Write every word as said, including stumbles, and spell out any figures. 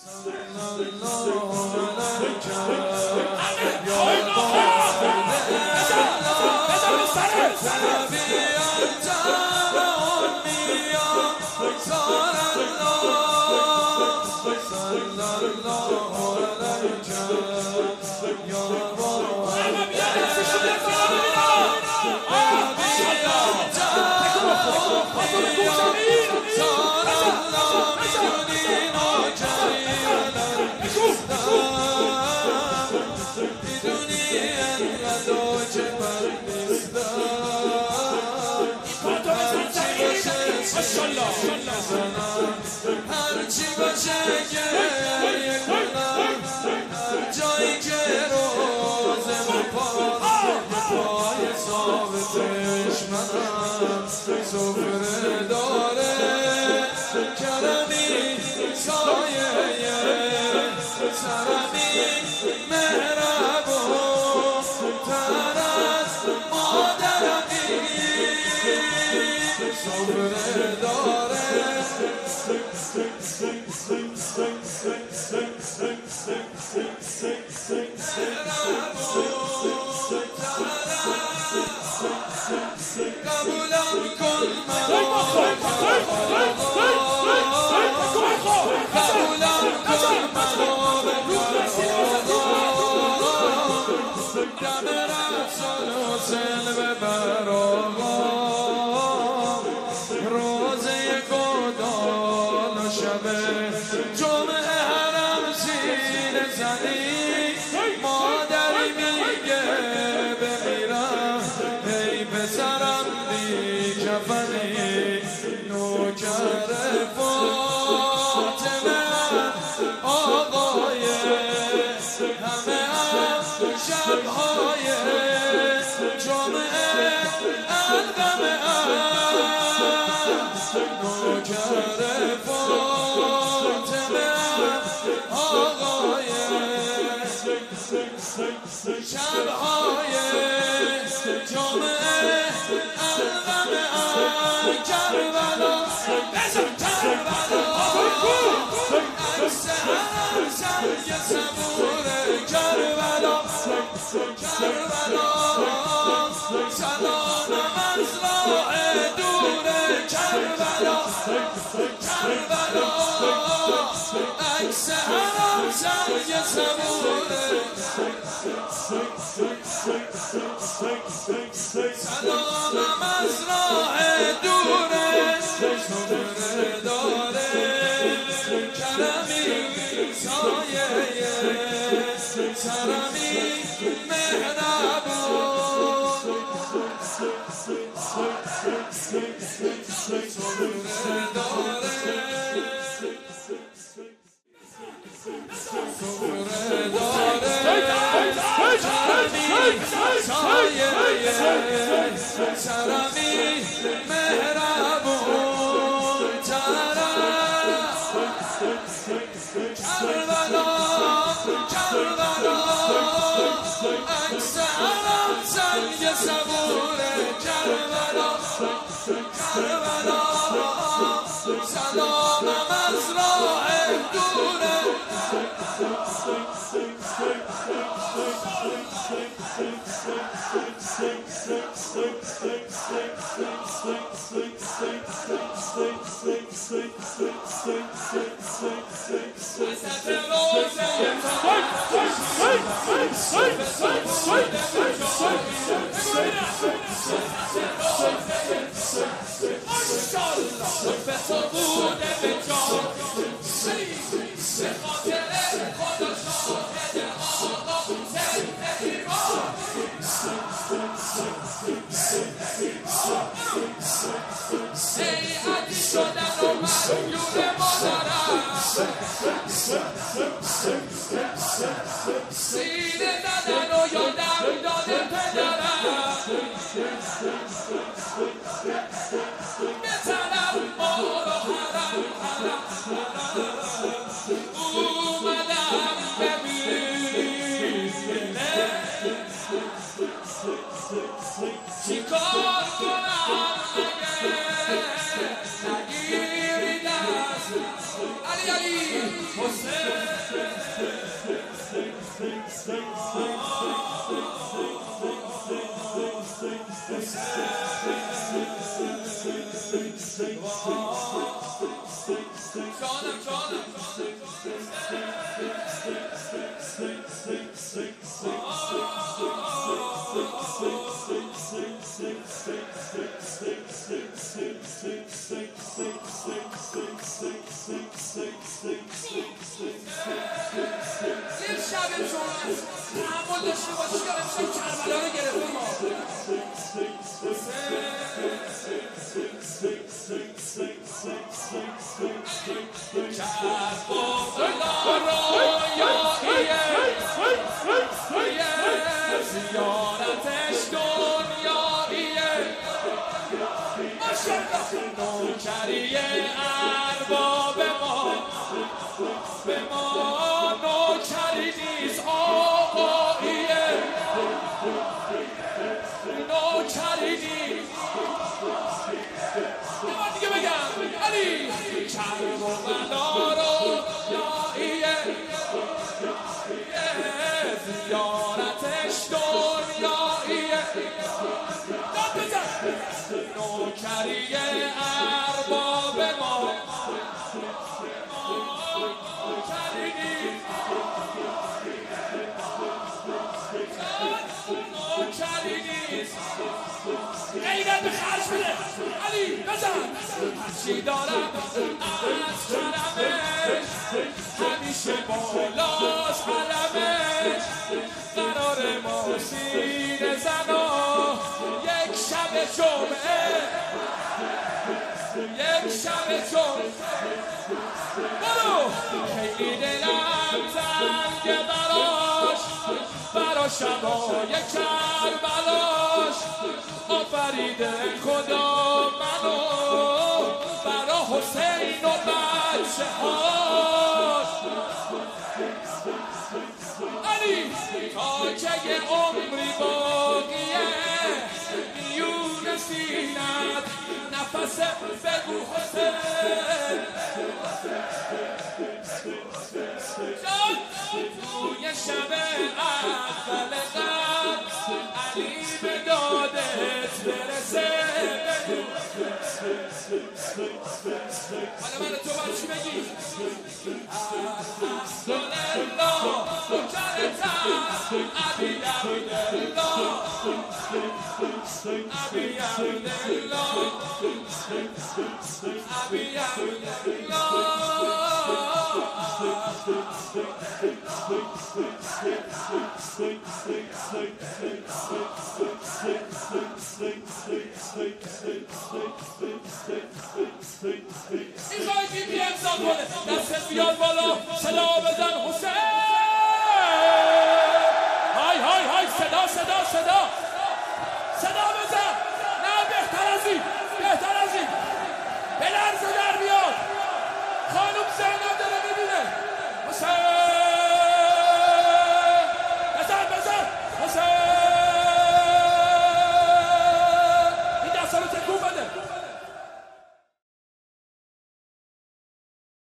هرچی باشه گریه کنم هر جایی که روزم پای ثابتش منم سفره داره کرمی سایه سرمی مهربون تر از مادرمی سفره داره قبولم کن منو قبولم کن منو دم رفتن و سلوه بر آقا روزه گدال و شب جمعه حرم سینه زنی مادری میگه بمیرم ای پسرم بی کفنی نوکر فاطمه آقای همه هم شبهای جمعه القمه نوکر فاطمه آقای شبهای جمعه القمه کربلا کربلا عکس هم سنگ صبور کربلا کربلا سلامم از راه دور کربلا کربلا عکس هم سنگ صبور سلامم از راه دور سفره داره کرمی سایه سرمی مهربون سفره داره سفره داره کرمی سایه سرمی مهربون طرف کربلا کربلا عکس حرم سنگ صبور کربلا کربلا سلامم از راه دوره سینه دادن و یادم داده پدرم بزنم ما رو حرم حرم حرم اومدم ببینه چی کار کنم اگه نگیری دست علی علی حسین جانم جانم یک شب جمعه تحمل داشته باشی که امشب کربلا رو گرفتیم ما زیارتش دنیاییه نوکریه ارباب ما به ما نوکری نیست آقاییه نوکری نیست یه بار دیگه بگم علی کرب و بلا رو یاییه زیارتش دنیاییه داد بزن نوکریه ارباب ما نوکری نیست نوکری نیست غیرت به خرج بده علی بزن هرچی دارم از کرمش همیشه بالاش علمش قرار ما سینه زنا یک شب جمعه یک شب جمعه برو خیلی دلم زنگ براش برا شبای کربلاش آفریده خدا منو برا حسین و بچه هاش علی تا که یه عمری باقیه میون سینت نفس بگو حسین جان توی شب اول قبل علی به دادت برسه حالا من تو باید چی بگی؟ الحمدلله مجرتم عبی عبدالله عبی عبدالله عبی عبدالله میخوای بی بی امضا کنه دستت بیاد بالا صدا بزن حسین های های های صدا صدا صدا صدا بزن نه بهتر از این بهتر از این بلرزه